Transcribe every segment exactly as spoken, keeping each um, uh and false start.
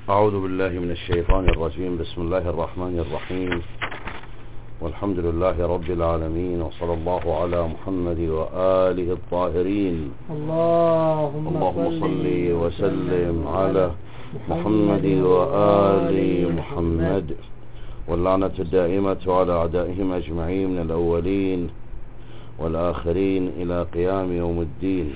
أعوذ بالله من الشيطان الرجيم. بسم الله الرحمن الرحيم، والحمد لله رب العالمين، وصلى الله على محمد وآله الطاهرين. اللهم, اللهم صل وسلم على محمد وآل محمد، واللعنة الدائمة على أعدائهم أجمعين من الأولين والآخرين إلى قيام يوم الدين.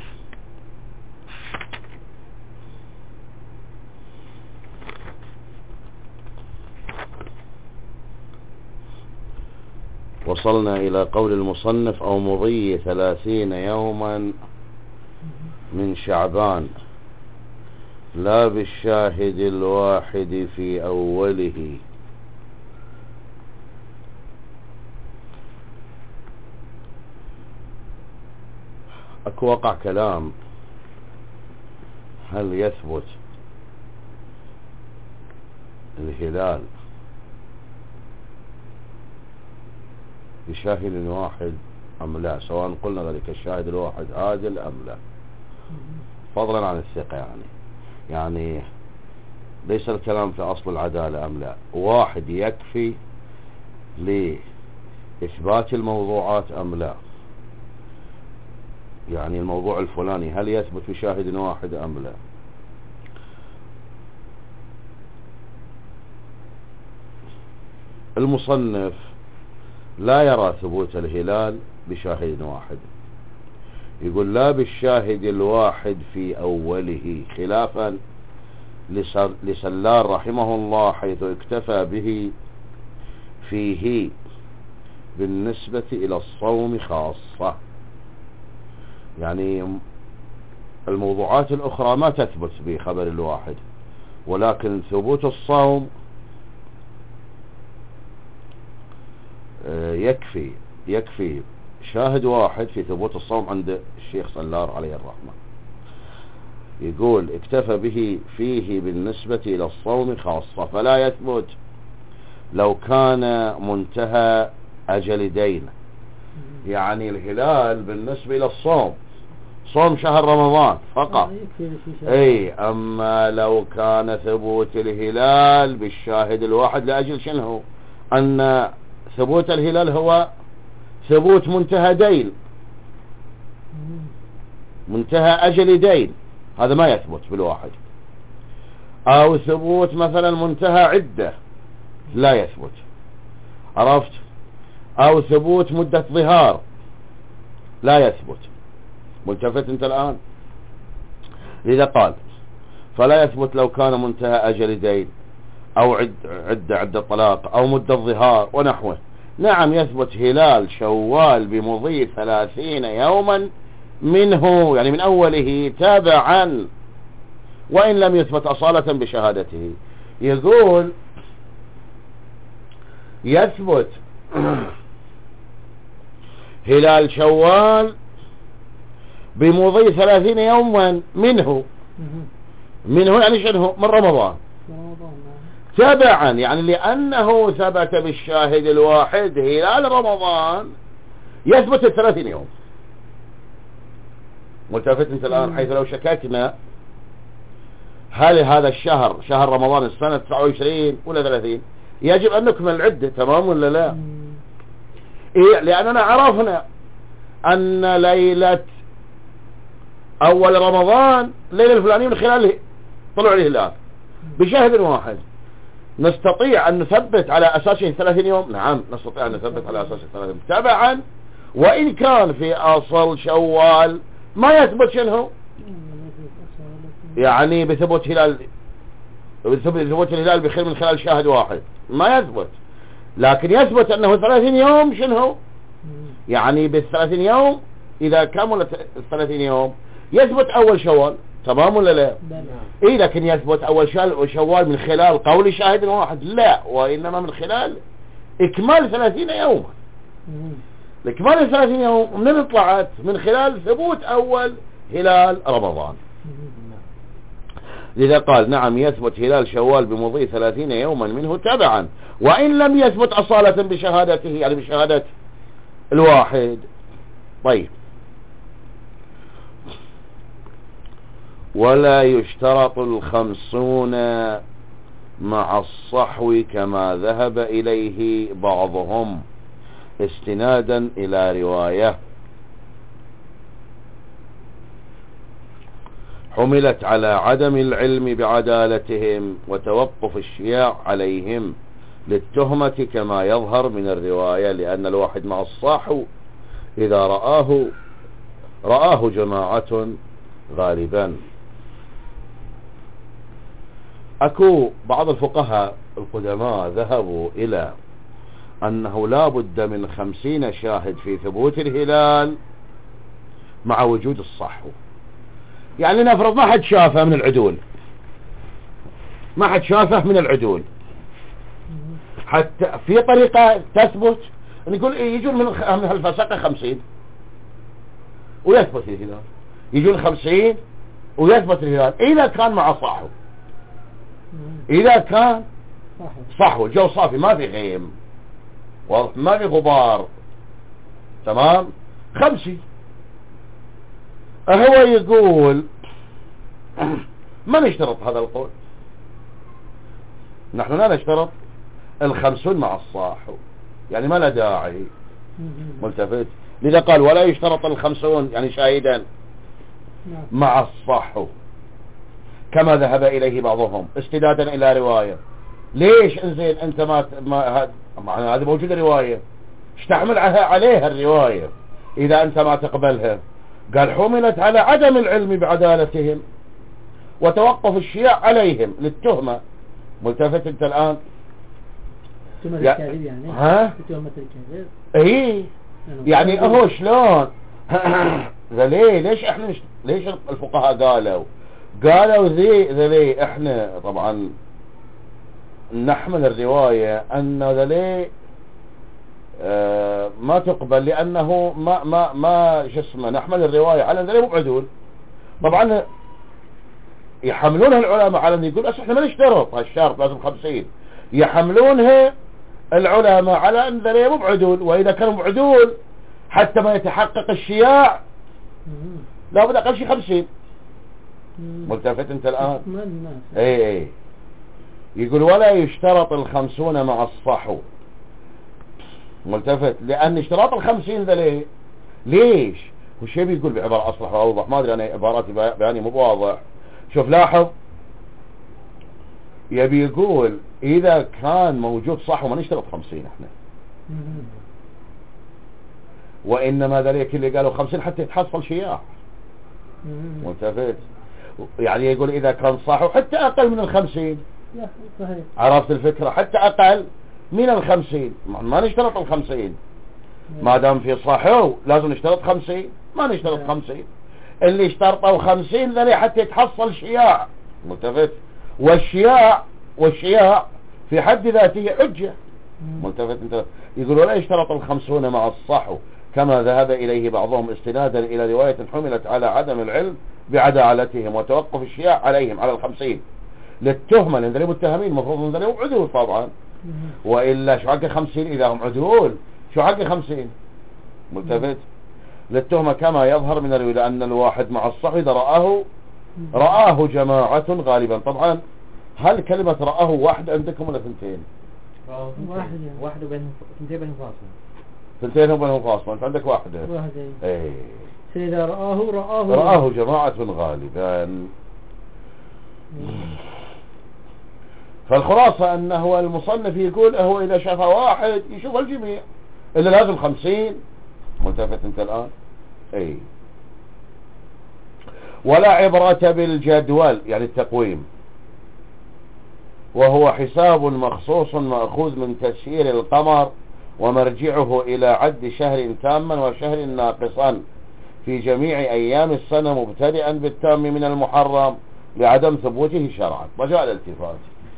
وصلنا إلى قول المصنف: أو مضي ثلاثين يوما من شعبان لا بالشاهد الواحد في أوله. أكو وقع كلام: هل يثبت الهلال بشاهد واحد أم لا، سواء قلنا ذلك الشاهد الواحد عادل أم لا، فضلا عن الثقة. يعني يعني ليس الكلام في أصل العدالة أم لا، واحد يكفي لإثبات الموضوعات أم لا. يعني الموضوع الفلاني هل يثبت بشاهد واحد أم لا. المصنف لا يرى ثبوت الهلال بشاهد واحد، يقول لا بالشاهد الواحد في أوله، خلافا لسلار رحمه الله حيث اكتفى به فيه بالنسبة إلى الصوم خاصة. يعني الموضوعات الأخرى ما تثبت بخبر الواحد، ولكن ثبوت الصوم يكفي يكفي شاهد واحد في ثبوت الصوم عند الشيخ سلار عليه الرحمة. يقول اكتفى به فيه بالنسبة إلى الصوم خاصة، فلا يثبت لو كان منتهى أجل دين. يعني الهلال بالنسبة إلى الصوم، صوم شهر رمضان فقط. اي اما لو كان ثبوت الهلال بالشاهد الواحد لأجل شنو؟ ان ثبوت الهلال هو ثبوت منتهى دين، منتهى أجل دين، هذا ما يثبت بالواحد. أو ثبوت مثلا منتهى عدة لا يثبت، عرفت؟ أو ثبوت مدة ظهار لا يثبت. ملتفت انت الآن؟ لذا قال فلا يثبت لو كان منتهى أجل دين أو عد عدة عدة طلاق أو مدة ظهار ونحوه. نعم يثبت هلال شوال بمضي ثلاثين يوما منه، يعني من أوله تابعا، وإن لم يثبت أصالة بشهادته. يقول يثبت هلال شوال بمضي ثلاثين يوما منه، منه يعني شنو؟ من رمضان تبعا، يعني لأنه ثبت بالشاهد الواحد هلال رمضان يثبت الثلاثين يوم. ملتفت انت الآن؟ حيث لو شككنا هل هذا الشهر شهر رمضان السنة تسعة وعشرين ولا ثلاثين، يجب أن نكمل العدة، تمام ولا لا؟ إيه، لأننا عرفنا أن ليلة أول رمضان ليلة الفلانية من خلال طلوع الهلال بشاهد واحد. نستطيع أن نثبت على أساسه ثلاثين يوم؟ نعم نستطيع أن نثبت على أساسه ثلاثين يوم تبعا، وإن كان في أصل شوال ما يثبت شنو؟ يعني بثبوت هلال، بثبوت الهلال بخير من خلال شاهد واحد ما يثبت، لكن يثبت أنه ثلاثين يوم شنو؟ يعني بالثلاثين يوم إذا كملت الثلاثين يوم يثبت أول شوال، تمام ولا لا؟ إيه، لكن يثبت أول شوال من خلال قول شاهد واحد؟ لا، وإنما من خلال إكمال ثلاثين يوم. إكمال الثلاثين يوم من طلعت؟ من خلال ثبوت أول هلال رمضان. لذا قال نعم يثبت هلال شوال بمضي ثلاثين يوما منه تبعا، وإن لم يثبت أصالة بشهادته، يعني بشهادة الواحد. طيب، ولا يشترط الخمسون مع الصحو كما ذهب إليه بعضهم استنادا إلى رواية حملت على عدم العلم بعدالتهم وتوقف الشياع عليهم للتهمة كما يظهر من الرواية، لأن الواحد مع الصحو إذا رآه رآه جماعة غالبا. أكو بعض الفقهاء القدماء ذهبوا إلى أنه لا بد من خمسين شاهد في ثبوت الهلال مع وجود الصحو. يعني نفرض ما حد شافه من العدول، ما حد شافه من العدول، حتى في طريقة تثبت نقول يجون من هالفسقة خمسين ويثبت الهلال، يجون خمسين ويثبت الهلال إذا كان مع صحو، إذا كان صحو الجو صافي ما في غيم واضح ما في غبار تمام خمسين. هو يقول ما نشترط هذا القول، نحن لا نشترط الخمسون مع الصاحو، يعني ما لا داعي ملتفت. لذا قال ولا يشترط الخمسون يعني شاهدا مع الصاحو كما ذهب إليه بعضهم استنادا إلى رواية. ليش انزين انت ما, ما هذا هذه موجودة رواية اشتحمل عليها الرواية إذا أنت ما تقبلها؟ قال حملت على عدم العلم بعدالتهم وتوقف الشياع عليهم للتهمة. ملتفت انت الآن تهمة الكاذب يعني ها تهمة الكاذب ايه يعني اهو شلون ذا ليه ليش احنا مش ليش الفقهاء قالوا قالوا ذي ذا ليه احنا طبعا نحمل الرواية ان ذا ليه آه ما تقبل لانه ما ما ما شو اسمه نحمل الرواية على ذا ليه مو بعدول. طبعا يحملونها العلماء على ان يقول احنا ما نشترط هالشرط لازم خمسين، يحملونها العلماء على ان ذا ليه مو بعدول، واذا كانوا بعدول حتى ما يتحقق الشياع لا بد اقل شيء خمسين. ملتفت انت الان اي اي يقول ولا يشترط الخمسون مع الصحو. ملتفت لان اشتراط الخمسين ذا ليه ليش هو شيء بيقول بعبارة اصلح واوضح ما ادري انا عباراتي بياني مو واضح. شوف لاحظ يبي يقول اذا كان موجود صحو ما نشترط خمسين احنا، وانما ذلك اللي قالوا خمسين حتى يتحصل شياع. ملتفت يعني يقول اذا كان صحو حتى اقل من الخمسين. عرفت الفكرة حتى اقل من الخمسين ما نشترط الخمسين ما دام في صحو لازم نشترط خمسين ما نشترط خمسين. اللي اشترطوا خمسين ذلك حتى يتحصل شياع. ملتفت والشياع والشياع في حد ذاته حجة. ملتفت انت يقول ولا يشترط الخمسون مع الصحو كما ذهب إليه بعضهم استنادا إلى رواية حملت على عدم العلم بعدالتهم وتوقف الشياع عليهم على الخمسين للتهمة لأن ذلك متهمين المفروض أن ذلك عدول طبعا، وإلا شو حق خمسين إذا هم عدول شو حق خمسين. ملتفت للتهمة كما يظهر من الرواية لأن الواحد مع الصحو إذا رآه رآه جماعة غالبا. طبعا هل كلمة رآه واحد عندكم ولا ثنتين؟ واحد واحد وبينهم ثنتين بينهم فاصل ثنتين وبينهم فاصل انت عندك واحدة واحدة ايه إذا رآه رآه رآه جماعة غالبا. فالخلاصة انه المصنف يقول هو اذا شاف واحد يشوف الجميع الا لازم خمسين. ملتفت انت الان اي ولا عبرة بالجدول يعني التقويم وهو حساب مخصوص مأخوذ من تسيير القمر ومرجعه إلى عد شهر تاما وشهر ناقصا في جميع أيام السنة مبتدئا بالتام من المحرم لعدم ثبوته شرعا. وجاء الالتفات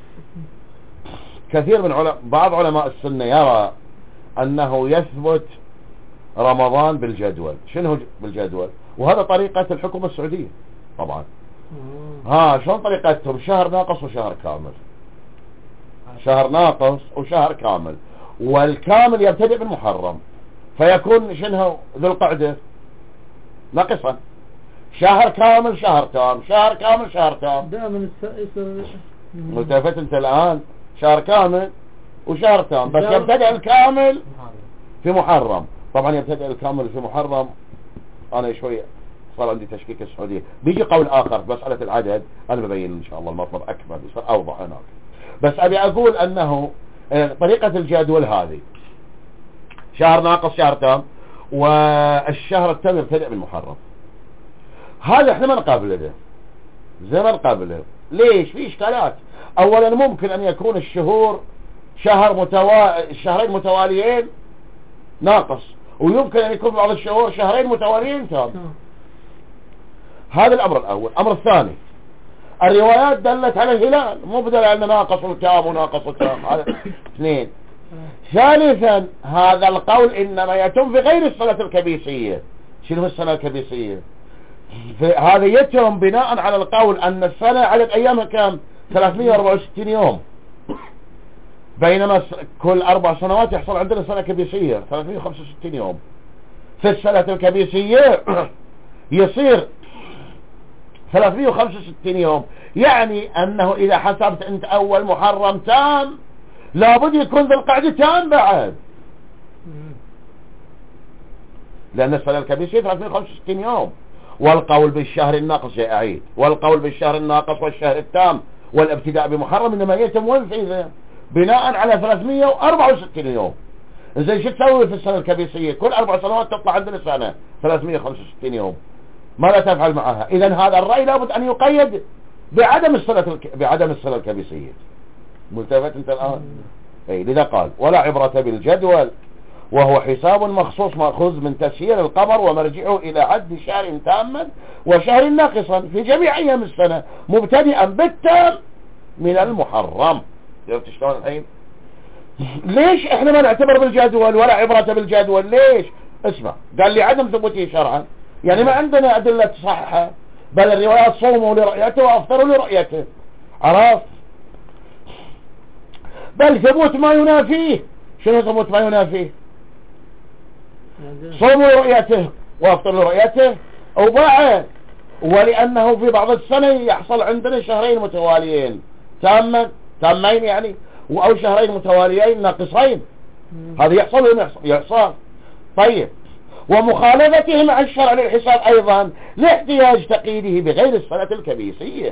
كثير من علماء بعض علماء السنة يرى أنه يثبت رمضان بالجدول. شنو بالجدول؟ وهذا طريقة الحكومة السعودية طبعا. ها شلون طريقتهم؟ شهر ناقص وشهر كامل، شهر ناقص وشهر كامل، والكامل يبتدئ بالمحرم فيكون شنو ذو القعدة ناقصا، شهر كامل شهر تام شهر كامل شهر تام دائما يصير ملتفت انت الان شهر كامل وشهر تام، بس يبتدأ الكامل في محرم. طبعا يبتدأ الكامل في محرم، انا شوية صار عندي تشكيك السعودية. بيجي قول اخر مسألة العدد، انا ببين ان شاء الله المطلب اكبر يصير اوضح هناك، بس ابي اقول انه طريقة الجدول هذه شهر ناقص شهر تام، والشهر التام يبتدأ بالمحرم. هذا احنا ما نقابله ده زي ما نقابله. ليش؟ في اشكالات. اولا ممكن ان يكون الشهور شهر متوا... شهرين متواليين ناقص، ويمكن ان يكون بعض الشهور شهرين متواليين تام. هذا الامر الاول. الامر الثاني، الروايات دلت على الهلال، مو بدل ان ناقص التام وناقص التام. هذا اثنين. ثالثا، هذا القول انما يتم في غير السنة الكبيسية. شنو السنة الكبيسية؟ هذا يتم بناء على القول ان السنة عدد ايامها كم؟ ثلاثمئة وأربعة وستين يوم، بينما كل اربع سنوات يحصل عندنا سنة كبيسية ثلاثمئة وخمسة وستين يوم. في السنة الكبيسية يصير ثلاثمئة وخمسة وستين يوم، يعني انه اذا حسبت انت اول محرم تام لابد يكون ذي القعدة تام بعد، لان السنة الكبيسية ثلاثمئة وخمسة وستين يوم. والقول بالشهر الناقص يا اعيد، والقول بالشهر الناقص والشهر التام والابتداء بمحرم انما يتم وين فيه بناء على ثلاثمئة وأربعة وستين يوم. زين شو تسوي في السنة الكبيسية؟ كل اربع سنوات تطلع عندنا سنة ثلاثمئة وخمسة وستين يوم، ماذا تفعل معها؟ اذا هذا الرأي لابد ان يقيد بعدم السنة الك... بعدم السنة الكبيسية. ملتفت انت الان؟ اي لذا قال ولا عبرة بالجدول، وهو حساب مخصوص مأخوذ من تسيير القمر ومرجعه الى عد شهر تاما وشهر ناقصا في جميع ايام السنة مبتدئا بالتام من المحرم. عرفت شلون الحين؟ ليش احنا ما نعتبر بالجدول ولا عبرة بالجدول؟ ليش؟ اسمع، قال لي عدم ثبوته شرعا، يعني ما عندنا ادلة تصححها، بل الروايات صوموا لرؤيته وافطروا لرؤيته، عرفت؟ بل ثبوت ما ينافيه. شنو ثبوت ما ينافيه؟ صوموا لرؤيته وافطروا لرؤيته وبعد، ولانه في بعض السنة يحصل عندنا شهرين متواليين تاما تامين يعني، او شهرين متواليين ناقصين، هذا يحصل ولا يحصل؟ يحصل. طيب، ومخالفته مع الشرع للحساب ايضا لاحتياج تقييده بغير السنة الكبيسية.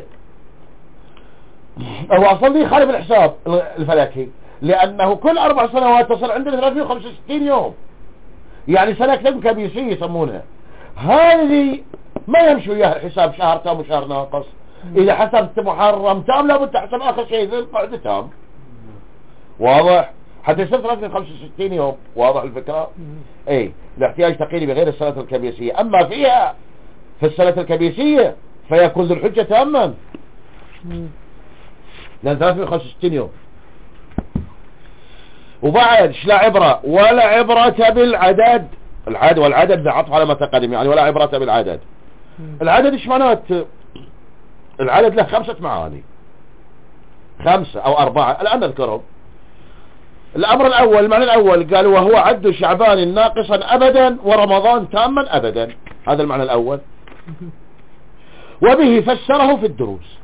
هو اصلا يخالف الحساب الفلكي، لانه كل اربع سنوات تصل عندنا ثلاثمئة وخمسة وستين يوم، يعني سنة كبيسية يسمونها. هذه ما يمشي وياها الحساب شهر تام وشهر ناقص. اذا حسبت محرم تام لابد تحسب اخر شيء ذي القعدة تام. واضح؟ حتى يصير ثلاثمئة وخمسة وستين يوم. واضح الفكرة؟ اي لاحتياج تقييد بغير السنة الكبيسية. اما فيها في السنة الكبيسية فيكون ذو الحجة تاما، لان ثلاثمئة وخمسة وستين يوم. وبعد لا عبرة ولا عبرة بالعدد. العدد والعدد بعطف على ما تقدم، يعني ولا عبرة بالعدد. العدد ايش معناته؟ العدد له خمسة معاني، خمسة او اربعة الان نذكرهم. الامر الاول، المعنى الاول قالوا وهو عد شعبان ناقصا ابدا ورمضان تاما ابدا. هذا المعنى الاول، وبه فسره في الدروس.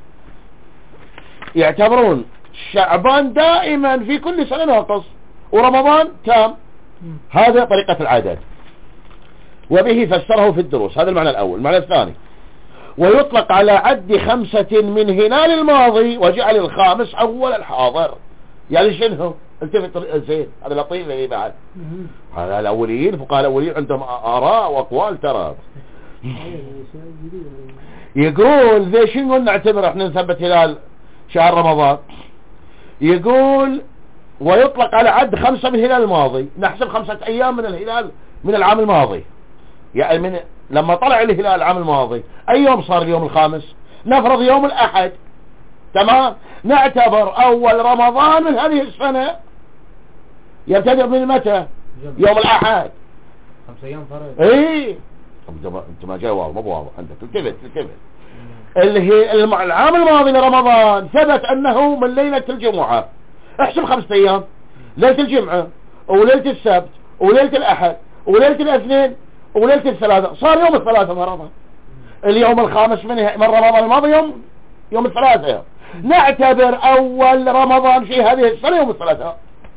يعتبرون شعبان دائما في كل سنة ناقص ورمضان تام، هذا طريقة العدد. وبه فسره في الدروس. هذا المعنى الاول. المعنى الثاني، ويطلق على عد خمسة من هلال الماضي وجعل الخامس اول الحاضر. يعني شنو؟ التفت زين، هذا لطيف يعني بعد. هذا الاوليين فقهاء الاوليين عندهم اراء واقوال ترى. يقول ذي شنو نعتبر احنا نثبت هلال شهر رمضان؟ يقول ويطلق على عد خمسة من الهلال الماضي، نحسب خمسة ايام من الهلال من العام الماضي، يعني من لما طلع الهلال العام الماضي اي يوم صار اليوم الخامس؟ نفرض يوم الاحد، تمام؟ نعتبر اول رمضان من هذه السنة يبتدئ من متى؟ يوم الاحد. خمسة ايام فرق. ايه انت ما جاي واضح، مو واضح عندك. التفت التفت اللي هي العام الماضي لرمضان ثبت انه من ليلة الجمعة، احسب خمسة ايام، ليلة الجمعة وليلة السبت وليلة الاحد وليلة الاثنين وليلة الثلاثة، صار يوم الثلاثة فرضا. اليوم الخامس من من رمضان الماضي يوم يوم الثلاثة. نعتبر اول رمضان في هذه السنة يوم الثلاثاء.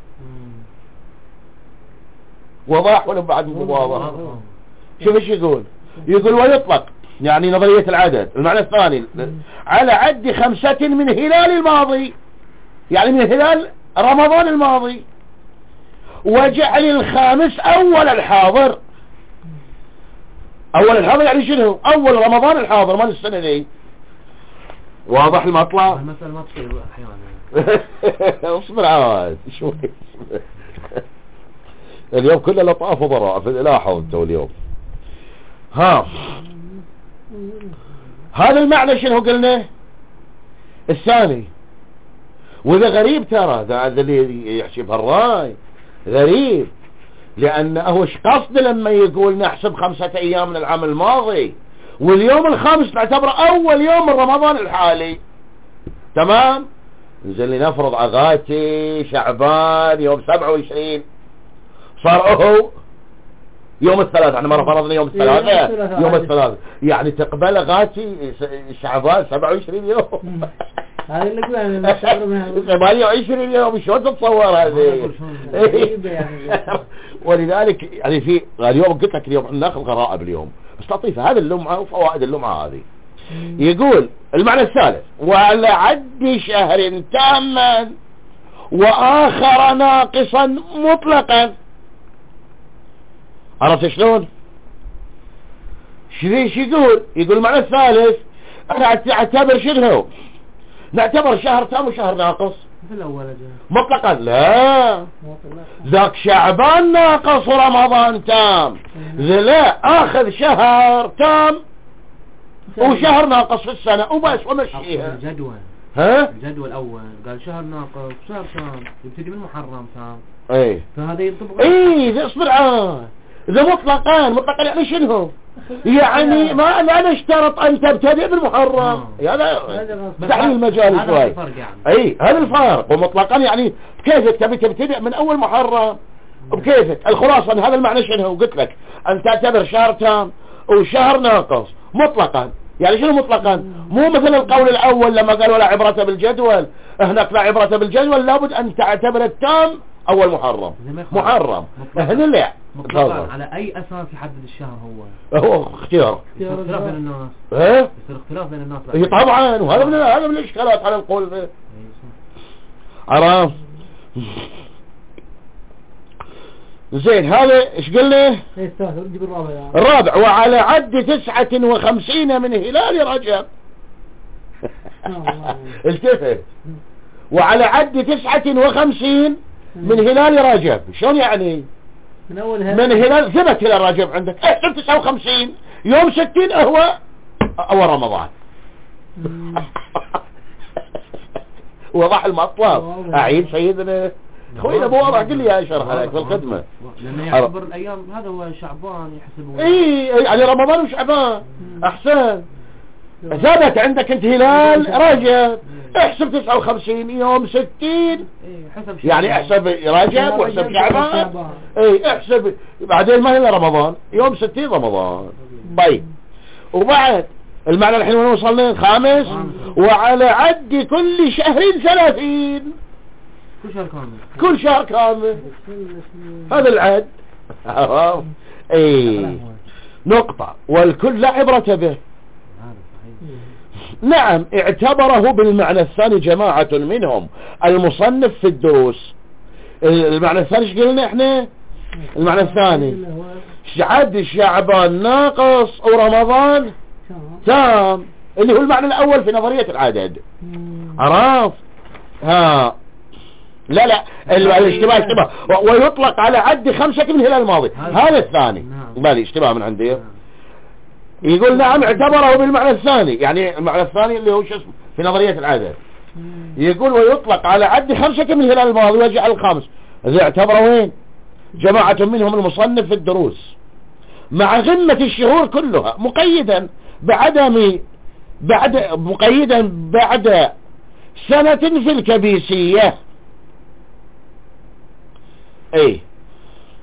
وضاح ولا بعد واضح؟ شوف ايش يقول، يقول ويطلق يعني نظرية العدد المعنى الثاني على عد خمسة من هلال الماضي، يعني من هلال رمضان الماضي، وجعل الخامس اول الحاضر. اول الحاضر يعني شنو؟ اول رمضان الحاضر مال السنة دي. واضح المطلع؟ المسألة ما تصير احيانا. اصبر عاد شوي. اليوم كله لطاف وضراء في الالاحة انتوا اليوم. ها هذا المعنى شنو قلنا الثاني. وذا غريب ترى، ذا اللي يحسب هالراي غريب، لانه وش قصد لما يقول نحسب خمسة ايام من العام الماضي واليوم الخامس نعتبره اول يوم من رمضان الحالي. تمام. نزل لنفرض اغاتي شعبان يوم سبعة وعشرين صار اهو يوم الثلاث، احنا مرة فرضنا يوم الثلاثة يوم الثلاثة يعني تقبل غاتي شعبان سبعة وعشرين يوم. هذا اللي قلنا ثمانية وعشرين يوم شلون تتصور هذه؟ ولذلك يعني في اليوم قلت لك اليوم ناخذ غرائب اليوم بس لطيفة هذه اللمعة وفوائد اللمعة هذه. يقول المعنى الثالث وعلى عد شهر تاما واخر ناقصا مطلقا. عرفت شلون؟ شريش يقول يقول المعنى الثالث نعتبر شنو؟ نعتبر شهر تام وشهر ناقص في الأول مطلقا. لا ذاك شعبان ناقص ورمضان تام، لا اخذ شهر تام وشهر ناقص في السنة وبس ومشيها. الجدول ها الجدول الاول قال شهر ناقص شهر تام يبتدي من محرم تام. اي فهذا ينطبق. اي اصبر عاد اذا مطلقا مطلقا يعني شنو؟ يعني ما لا نشترط ان تبتدئ بالمحرم. هذا تحليل المجال شوي. اي هذا الفرق. ومطلقا يعني بكيفك تبي تبتدئ من اول محرم بكيفك. الخلاصة ان هذا المعنى شنو؟ قلت لك ان تعتبر شهر تام وشهر ناقص مطلقا. يعني شنو مطلقا؟ مو مثل القول الاول لما قالوا لا عبرة بالجدول، هناك لا عبرة بالجدول لابد ان تعتبر التام اول محرم محرم. هنا لا مطلقا على اي اساس يحدد الشهر؟ هو هو اختيار اختلاف بين الناس. ايه يصير اختلاف بين الناس. اي طبعا وهذا من هذا من الاشكالات على القول فيه. عرف زين. هذا ايش قلنا؟ الرابع وعلى عد تسعة وخمسين من هلال رجب. التفت وعلى عد تسعة وخمسين من هلال رجب. شلون يعني؟ من اول من هلال ثبت هلال رجب عندك احسب تسعة وخمسين يوم ستين هو اول رمضان. وضح المطلب. اعيد سيدنا خوينا ابو واضح قل لي يا اشرح عليك في الخدمة. لانه يعتبر الايام هذا هو شعبان يحسبه. اي يعني رمضان وشعبان احسن. ثبت عندك انت هلال رجب احسب تسعة وخمسين يوم ستين يعني احسب رجب واحسب شعبان. اي احسب بعدين ما هي رمضان يوم ستين رمضان. طيب وبعد المعنى الحين وين وصلنا؟ الخامس وعلى عد كل شهر ثلاثين. كل شهر كامل كل شهر كامل هذا العد. اي نقطة. والكل لا عبرة به. نعم اعتبره بالمعنى الثاني جماعة منهم المصنف في الدروس. المعنى الثاني ايش قلنا احنا؟ المعنى الثاني عد شعبان ناقص ورمضان تام اللي هو المعنى الاول في نظرية العدد. عرف؟ ها لا لا الاشتباه اشتباه ويطلق على عد خمسة من هلال الماضي. هذا الثاني بالي اشتباه من عندي. يقول نعم اعتبره بالمعنى الثاني يعني المعنى الثاني اللي هو شو اسمه في نظرية العدد. يقول ويطلق على عد خمسة من هلال الماضي ويجعل الخامس. إذا اعتبره وين؟ جماعة منهم المصنف في الدروس مع غمة الشهور كلها مقيدا بعدم بعد مقيدا بعد سنة في الكبيسية. اي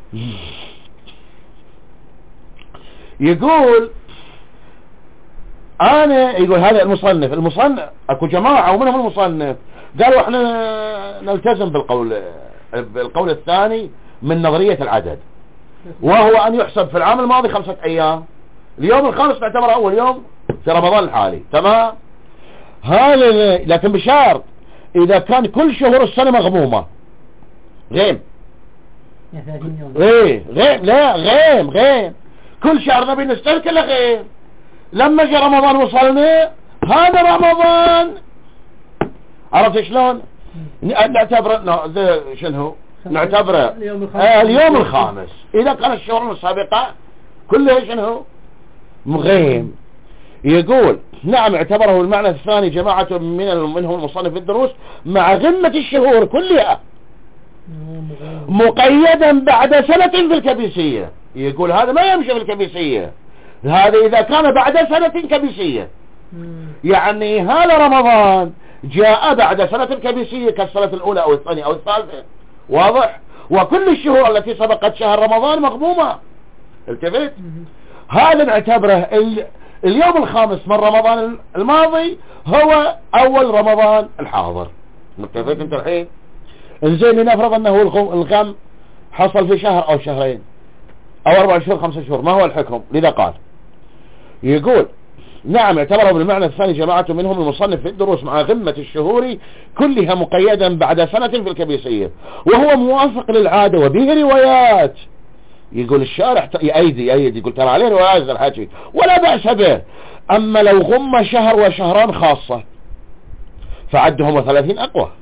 يقول انا يقول هذا المصنف المصنف اكو جماعة ومنهم المصنف قالوا احنا نلتزم بالقول بالقول الثاني من نظرية العدد، وهو ان يحسب في العام الماضي خمسة ايام، اليوم الخامس نعتبره اول يوم في رمضان الحالي. تمام. هذا لكن بشرط اذا كان كل شهور السنة مغمومة. غيم ايه غيم لا غيم غيم كل شهر نبي نستلك له غيم. لما جاء رمضان وصلنا هذا رمضان، عرفت شلون نعتبره شنو نعتبره اليوم الخامس, آه اليوم الخامس اذا كان الشهور السابقة كلها شنو مغيم. يقول نعم اعتبره المعنى الثاني جماعة من منهم المصنف الدروس مع غمة الشهور كلها مقيدا بعد سنة في الكبيسية. يقول هذا ما يمشي في الكبيسية، هذا إذا كان بعد سنة كبيسية، يعني هذا رمضان جاء بعد سنة الكبيسية كالسنة الأولى أو الثانية أو الثالثة، واضح؟ وكل الشهور التي سبقت شهر رمضان مغمومة. التفت؟ هذا نعتبره ال... اليوم الخامس من رمضان الماضي هو أول رمضان الحاضر. متفق انت الحين؟ انزين لنفرض أنه الغم حصل في شهر أو شهرين أو أربع شهور خمسة شهور، ما هو الحكم؟ لذا قال يقول نعم اعتبره بالمعنى الثاني جماعة منهم المصنف في الدروس مع غمة الشهور كلها مقيدا بعد سنة في الكبيسية، وهو موافق للعادة وبه روايات. يقول الشارح يأيدي يأيد يقول ترى عليه روايات الحكي ولا بأس به. أما لو غم شهر وشهران خاصة فعدهم ثلاثين أقوى.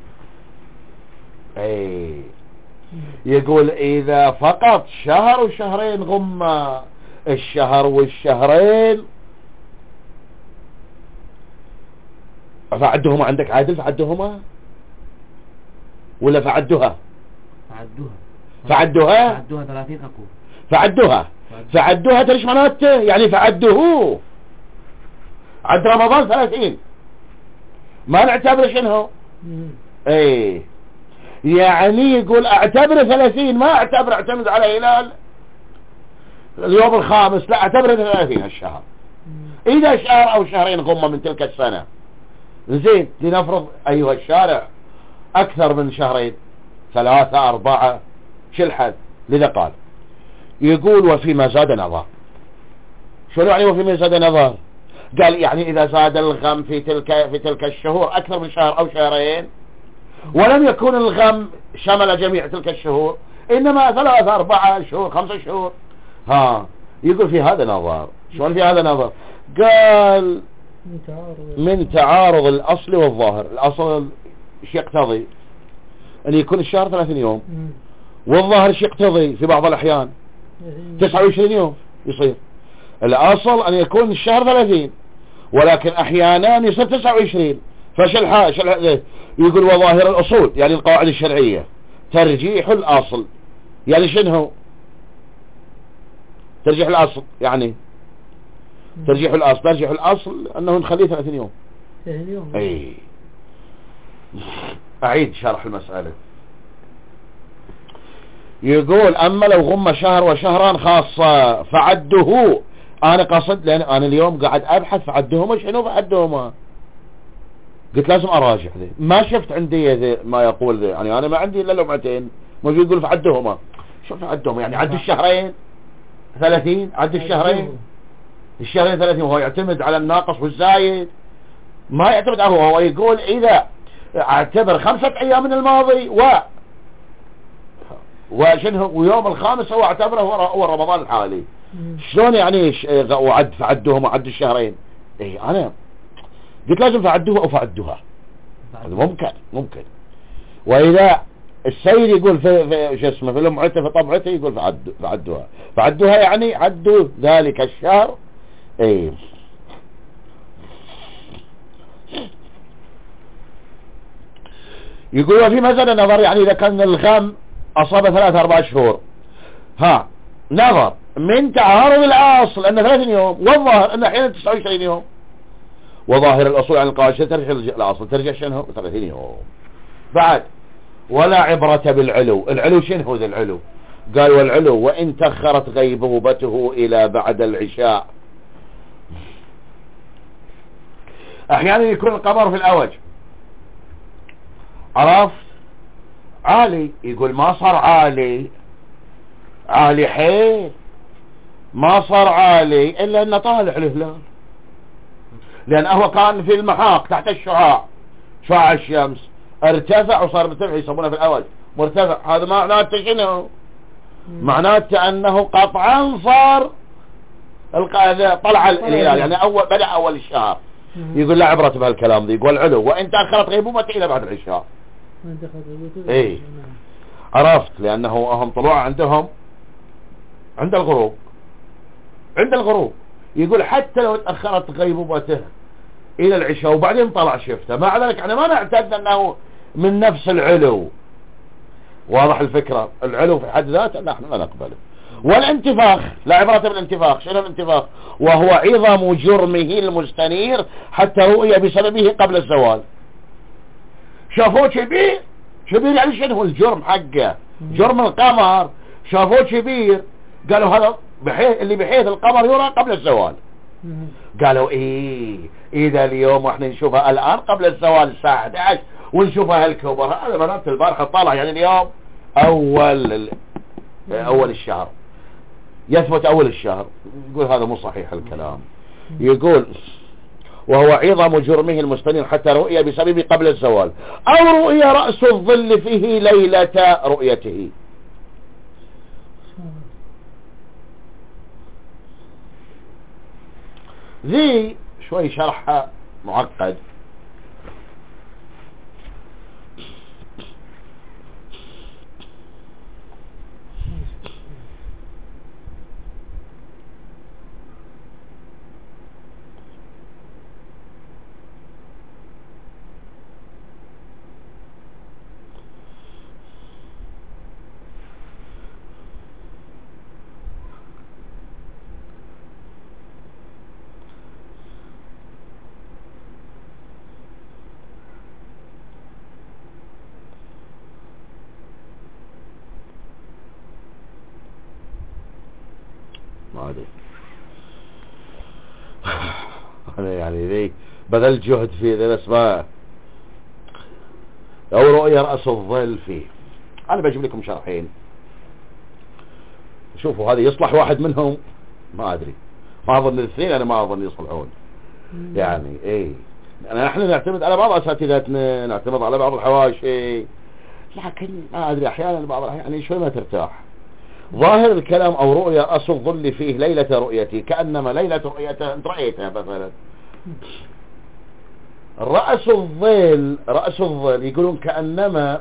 اي يقول إذا فقط شهر وشهرين غم الشهر والشهرين فعدهما عندك عادل فعدهما ولا فعدها فعدوها فعدوها فعدوها ثلاثين أقوى فعدوها فعدوها تريش معناته يعني فعدوه عد رمضان ثلاثين ما نعتبر شنو ايه يعني يقول اعتبر ثلاثين ما اعتبر اعتمد على هلال اليوم الخامس، لا اعتبر ثلاثين الشهر اذا شهر او شهرين غمة من تلك السنة. زين لنفرض ايها الشارع اكثر من شهرين ثلاثة اربعة شو الحد؟ لذا قال يقول وفيما زاد نظر. شنو يعني وفيما زاد نظر؟ قال يعني اذا زاد الغم في تلك في تلك الشهور اكثر من شهر او شهرين ولم يكن الغم شمل جميع تلك الشهور انما ثلاثة اربعة شهور خمسة شهور، ها يقول في هذا نظر. شلون في هذا نظر؟ قال من تعارض الاصل والظاهر. الاصل ايش يقتضي؟ ان يكون الشهر ثلاثين يوم، والظاهر ايش يقتضي في بعض الاحيان تسعة وعشرين يوم يصير. الاصل ان يكون الشهر ثلاثين ولكن احيانا يصير تسعة وعشرين. فش الحال؟ يقول وظاهر الاصول يعني القواعد الشرعية ترجيح الاصل. يعني شنو ترجيح الاصل؟ يعني ترجيح الاصل ترجيح الاصل انه نخليه ثلاثين يوم. اي اعيد شرح المسألة. يقول اما لو غم شهر وشهران خاصة فعده. انا قصد لان انا اليوم قاعد ابحث فعدهما شنو فعدهما. قلت لازم اراجع ذي ما شفت عندي ذي ما يقول ذي يعني انا ما عندي الا لمعتين موجود يقول فعدهما. شو فعدهما يعني عد الشهرين ثلاثين عد الشهرين الشهرين ثلاثين وهو يعتمد على الناقص والزايد ما يعتمد على هو يقول اذا اعتبر خمسة ايام من الماضي و وشنه ويوم الخامس هو اعتبره هو رمضان الحالي. شلون يعني وعد فعدهم وعد الشهرين؟ اي انا قلت لازم فعدوها او فعدوها ممكن ممكن. واذا السيد يقول في, في شو اسمه في لمعته في طبعته يقول فعدوا فعدوها فعدوها يعني عدوا ذلك الشهر. اي يقول وفي مزاد نظر يعني اذا كان الغم اصاب ثلاثة اربع شهور ها نظر من تعارض الاصل ان ثلاثين يوم والظاهر ان احيانا تسعة وعشرين يوم وظاهر الاصول عن القواعد ترجع الاصل ترجع شنو ثلاثين يوم. بعد ولا عبرة بالعلو. العلو شنو ذا العلو؟ قال والعلو وان تأخرت غيبوبته الى بعد العشاء احيانا يكون القمر في الاوج، عرفت، عالي، يقول ما صار عالي عالي حيل، ما صار عالي الا انه طالع الهلال، لان هو كان في المحاق تحت الشعاع، شعاع الشمس ارتفع وصار مرتفع، يسمونه في الاول مرتفع. هذا معناته شنو؟ معناته انه قطعا صار طلع الهلال، يعني اول بدأ اول الشهر. يقول لا عبرة بهالكلام ذي، يقول علو وان تأخرت غيبوبته الى بعد العشاء. اي عرفت، لانه هم طلوع عندهم عند الغروب، عند الغروب يقول حتى لو تأخرت غيبوبته الى العشاء وبعدين طلع شفته، مع ذلك احنا ما نعتد انه من نفس العلو. واضح الفكرة؟ العلو في حد ذاته نحن لا نقبله. والانتفاخ لا عبرة بالانتفاخ. شنو الانتفاخ؟ وهو عظم جرمه المستنير حتى رؤية بسببه قبل الزوال. شافوه كبير، كبير يعني شنو الجرم حقه؟ جرم القمر شافوه كبير، قالوا هذا بحيث اللي بحيث القمر يرى قبل الزوال. قالوا ايه اذا اليوم احنا نشوفها الان قبل الزوال الساعة احد عشر ونشوفها هالكبر، هذا مرات البارحة طالع، يعني اليوم اول اول الشهر، يثبت اول الشهر. يقول هذا مو صحيح الكلام. يقول وهو عظم جرمه المستنير حتى رؤية بسببه قبل الزوال، او رؤية رأس الظل فيه ليلة رؤيته. ذي شوي شرحها معقد. ما ادري انا يعني ذي بذل جهد في ذي الاسماء. او رؤية رأس الظل فيه. انا بجيب لكم شرحين، شوفوا هذا يصلح واحد منهم، ما ادري، ما اظن الاثنين، انا ما اظن يصلحون. يعني ايه احنا نعتمد على بعض اساتذتنا، نعتمد على بعض الحواشي، لكن ما ادري احيانا بعض يعني شوي ما ترتاح. ظاهر الكلام او رؤيا رأس الظل فيه ليلة رؤيتي، كأنما ليلة رؤيته انت رأيتها مثلا. رأس الظل، رأس الظل يقولون كأنما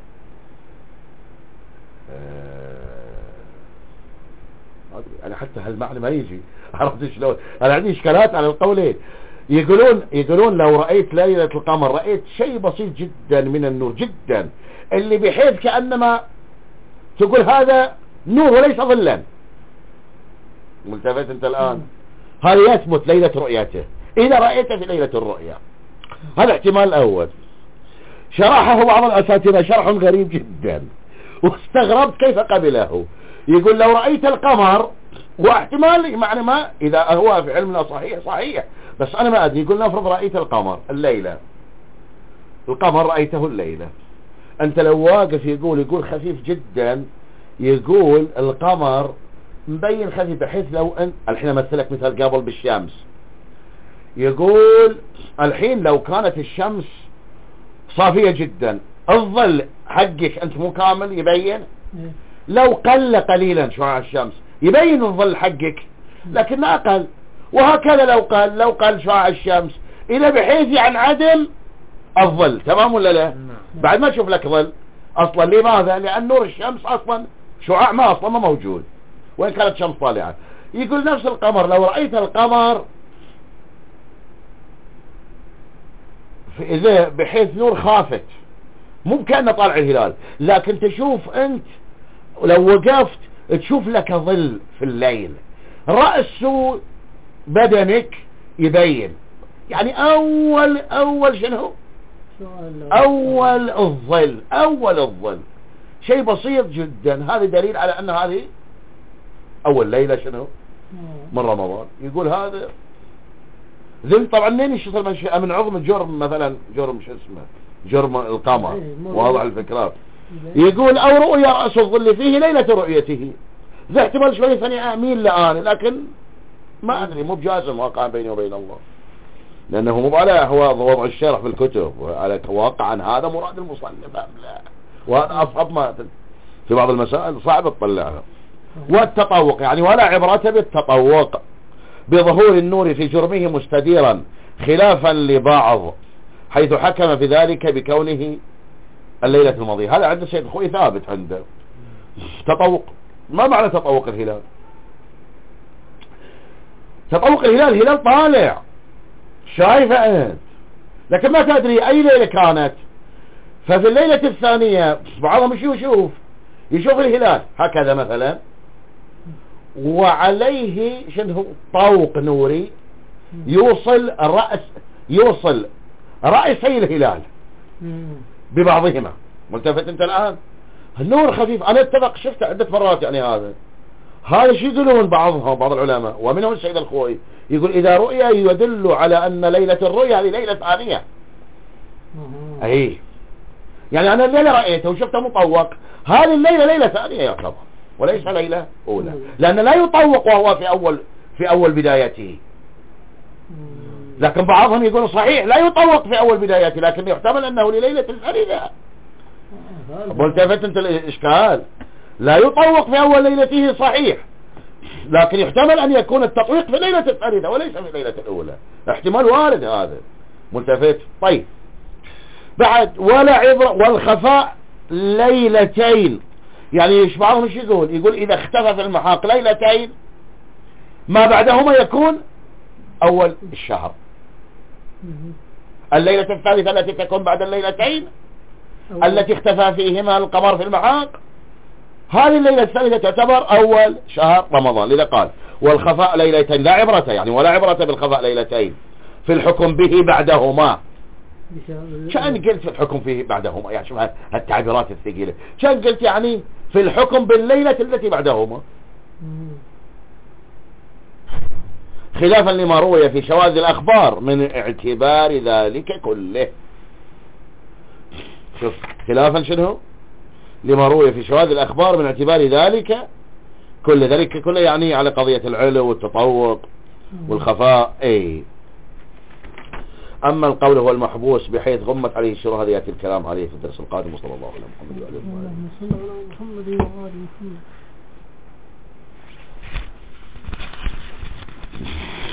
انا حتى هالمعنى ما يجي، عرفت شلون؟ انا عندي اشكالات على القولين. يقولون يقولون لو رأيت ليلة القمر رأيت شيء بسيط جدا من النور جدا، اللي بحيث كأنما تقول هذا نور وليس ظلا. ملتفت انت الآن؟ هذا يثبت ليلة رؤيته إذا رأيته في ليلة الرؤيا. هذا احتمال الأول. شرحه بعض الأساتذة شرح غريب جدا واستغربت كيف قبله. يقول لو رأيت القمر، واحتمال معنى ما إذا هو في علمنا صحيح صحيح، بس أنا ما أدري. يقول نفرض رأيت القمر الليلة، القمر رأيته الليلة، أنت لو واقف يقول يقول خفيف جدا، يقول القمر مبين خفيف بحيث لو أن الحين أمثلك مثال قابل بالشمس. يقول الحين لو كانت الشمس صافية جدا، الظل حقك أنت مو كامل يبين، لو قل قليلا شعاع الشمس يبين الظل حقك لكن أقل، وهكذا لو قل لو قل شعاع الشمس إلى بحيث عن عدم الظل. تمام ولا لا؟ بعد ما تشوف لك ظل أصلا. لماذا؟ لأن نور الشمس أصلا شعاع ما أصلا ما موجود وإن كانت شمس طالعة. يقول نفس القمر لو رأيت القمر إذا بحيث نور خافت مو كأنه طالع الهلال، لكن تشوف أنت لو وقفت تشوف لك ظل في الليل، رأس بدنك يبين، يعني أول أول شنو أول الظل، أول الظل شيء بسيط جدا. هذا دليل على أن هذه أول ليلة شنو من رمضان. يقول هذا زين طبعا منين يشوف المشيئة؟ من عظم الجرم مثلا، جرم شو اسمه، جرم القمر، واضح الفكرة. يقول او رؤيا رأس الظل فيه ليلة رؤيته، ذا احتمال شوي ثاني اميل لآن، لكن ما ادري، مو بجازم واقعا بيني وبين الله، لانه مو على هو وضع الشرح في الكتب على واقعا هذا مراد المصنف لا، وهذا اصعب ما في بعض المسائل صعب تطلعها. والتطوق يعني ولا عبرة بالتطوق بظهور النور في جرمه مستديرا، خلافا لبعض حيث حكم في ذلك بكونه الليلة الماضية. هذا عند السيد الخوي ثابت عنده تطوق. ما معنى تطوق الهلال؟ تطوق الهلال، الهلال طالع شايفه انت، لكن ما تدري اي ليلة كانت. ففي الليلة الثانية بعضهم شو يشوف يشوف الهلال هكذا مثلا، وعليه شنو طوق نوري يوصل رأس يوصل رأسي الهلال ببعضهما. ملتفت انت الآن؟ النور خفيف، انا اتفق شفته عدة مرات يعني. هذا هذا شو يقولون بعضهم بعض العلماء ومنهم السيد الخوي، يقول اذا رؤيا يدل على ان ليلة الرؤيا هذه ليلة ثانية. اي يعني انا الليلة رأيته وشفته مطوق، هذه الليلة ليلة ثانية يعتبر وليس ليلة اولى، لان لا يطوق وهو في اول في اول بدايته. لكن بعضهم يقول صحيح لا يطوق في اول بدايته، لكن يحتمل انه لليلة الفريدة. ملتفت انت الاشكال؟ لا يطوق في اول ليلته صحيح، لكن يحتمل ان يكون التطويق في ليلة الفريدة وليس في الليلة الاولى، احتمال وارد هذا. ملتفت؟ طيب بعد ولا عبرة والخفاء ليلتين، يعني ايش بعضهم ايش يقول؟ يقول اذا اختفى في المحاق ليلتين ما بعدهما يكون اول الشهر. الليلة الثالثة التي تكون بعد الليلتين التي اختفى فيهما القمر في المحاق، هذه الليلة الثالثة تعتبر اول شهر رمضان. لذا قال والخفاء ليلتين لا عبرة، يعني ولا عبرة بالخفاء ليلتين في الحكم به بعدهما. كان قلت في الحكم فيه بعدهما، يعني شوف هالتعبيرات الثقيلة، كان قلت يعني في الحكم بالليلة التي بعدهما، خلافا لما روي في شواذ الأخبار من اعتبار ذلك كله. شوف خلافا شنو لما روي في شواذ الأخبار من اعتبار ذلك كل ذلك كله، يعني على قضية العلو والتطوق والخفاء. اي أما القول هو المحبوس بحيث غمت عليه الشروع، هذا يأتي الكلام عليه في الدرس القادم. وصلى الله على محمد وعلى آله وصحبه.